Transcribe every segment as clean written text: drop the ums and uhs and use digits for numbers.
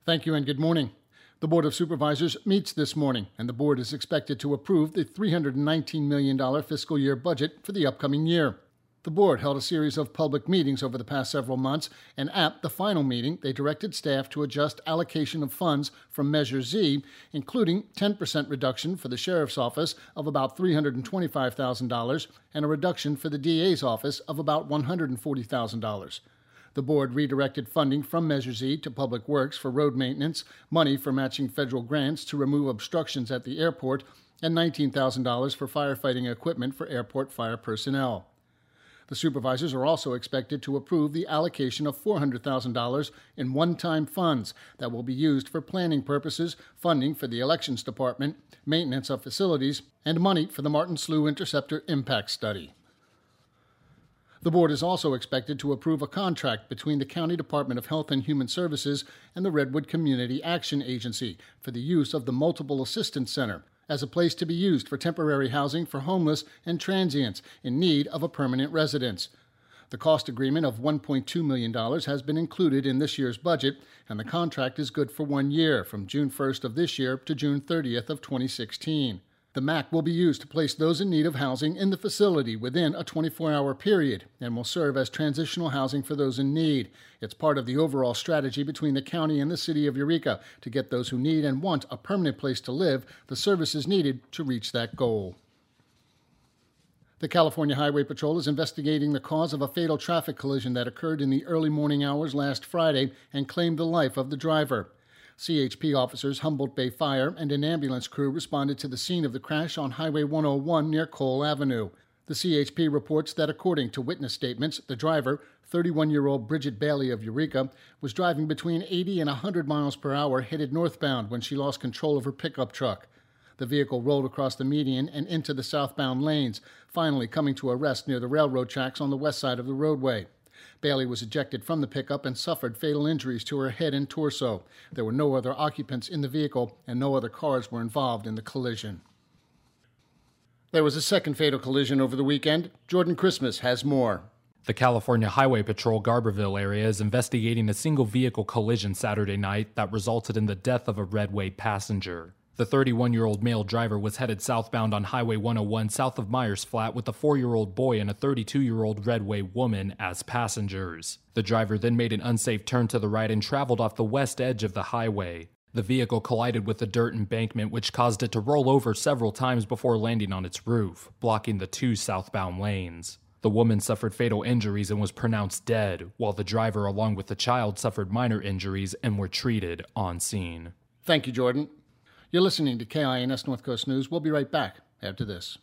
Thank you and good morning. The Board of Supervisors meets this morning, and the board is expected to approve the $319 million fiscal year budget for the upcoming year. The board held a series of public meetings over the past several months, and at the final meeting, they directed staff to adjust allocation of funds from Measure Z, including 10% reduction for the Sheriff's Office of about $325,000 and a reduction for the DA's office of about $140,000. The board redirected funding from Measure Z to Public Works for road maintenance, money for matching federal grants to remove obstructions at the airport, and $19,000 for firefighting equipment for airport fire personnel. The supervisors are also expected to approve the allocation of $400,000 in one-time funds that will be used for planning purposes, funding for the Elections Department, maintenance of facilities, and money for the Martin Slough Interceptor Impact Study. The board is also expected to approve a contract between the County Department of Health and Human Services and the Redwood Community Action Agency for the use of the Multiple Assistance Center as a place to be used for temporary housing for homeless and transients in need of a permanent residence. The cost agreement of $1.2 million has been included in this year's budget, and the contract is good for 1 year, from June 1st of this year to June 30th of 2016. The MAC will be used to place those in need of housing in the facility within a 24-hour period and will serve as transitional housing for those in need. It's part of the overall strategy between the county and the city of Eureka to get those who need and want a permanent place to live the services needed to reach that goal. The California Highway Patrol is investigating the cause of a fatal traffic collision that occurred in the early morning hours last Friday and claimed the life of the driver. CHP officers, Humboldt Bay Fire, and an ambulance crew responded to the scene of the crash on Highway 101 near Cole Avenue. The CHP reports that according to witness statements, the driver, 31-year-old Bridget Bailey of Eureka, was driving between 80 and 100 miles per hour headed northbound when she lost control of her pickup truck. The vehicle rolled across the median and into the southbound lanes, finally coming to a rest near the railroad tracks on the west side of the roadway. Bailey was ejected from the pickup and suffered fatal injuries to her head and torso. There were no other occupants in the vehicle, and no other cars were involved in the collision. There was a second fatal collision over the weekend. Jordan Christmas has more. The California Highway Patrol Garberville area is investigating a single-vehicle collision Saturday night that resulted in the death of a Redway passenger. The 31-year-old male driver was headed southbound on Highway 101 south of Myers Flat with a 4-year-old boy and a 32-year-old Redway woman as passengers. The driver then made an unsafe turn to the right and traveled off the west edge of the highway. The vehicle collided with the dirt embankment, which caused it to roll over several times before landing on its roof, blocking the two southbound lanes. The woman suffered fatal injuries and was pronounced dead, while the driver along with the child suffered minor injuries and were treated on scene. Thank you, Jordan. You're listening to KINS North Coast News. We'll be right back after this.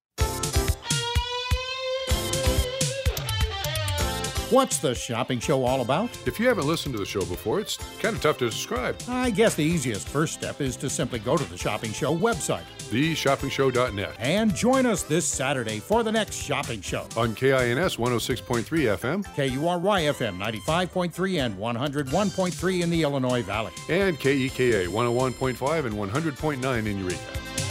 What's the shopping show all about? If you haven't listened to the show before, it's kind of tough to describe. I guess the easiest first step is to simply go to the Shopping Show website, theshoppingshow.net, and join us this Saturday for the next shopping show. On KINS 106.3 FM, KURY FM 95.3 and 101.3 in the Illinois Valley, and KEKA 101.5 and 100.9 in Eureka.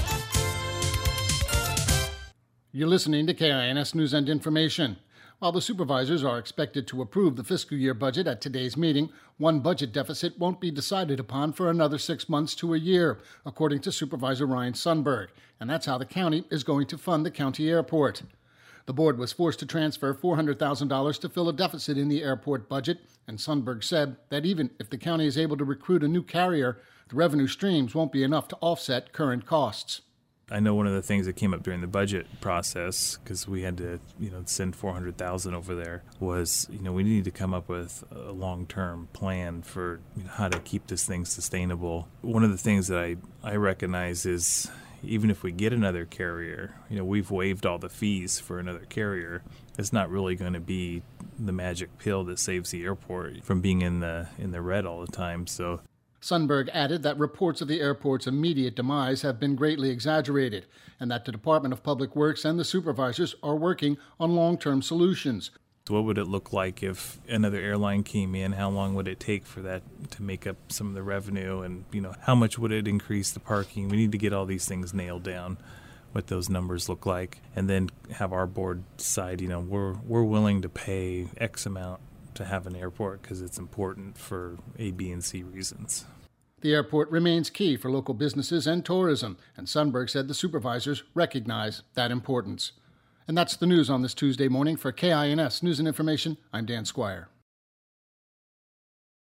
You're listening to KINS News and Information. While the supervisors are expected to approve the fiscal year budget at today's meeting, one budget deficit won't be decided upon for another 6 months to a year, according to Supervisor Ryan Sundberg, and that's how the county is going to fund the county airport. The board was forced to transfer $400,000 to fill a deficit in the airport budget, and Sundberg said that even if the county is able to recruit a new carrier, the revenue streams won't be enough to offset current costs. I know one of the things that came up during the budget process, because we had to, send $400,000 over there, was, we need to come up with a long-term plan for how to keep this thing sustainable. One of the things that I recognize is, even if we get another carrier, we've waived all the fees for another carrier. It's not really going to be the magic pill that saves the airport from being in the red all the time. So Sundberg added that reports of the airport's immediate demise have been greatly exaggerated, and that the Department of Public Works and the supervisors are working on long-term solutions. So what would it look like if another airline came in? How long would it take for that to make up some of the revenue? And, how much would it increase the parking? We need to get all these things nailed down, what those numbers look like, and then have our board decide, we're willing to pay X amount to have an airport because it's important for A, B, and C reasons. The airport remains key for local businesses and tourism, and Sundberg said the supervisors recognize that importance. And that's the news on this Tuesday morning. For KINS News and Information, I'm Dan Squire.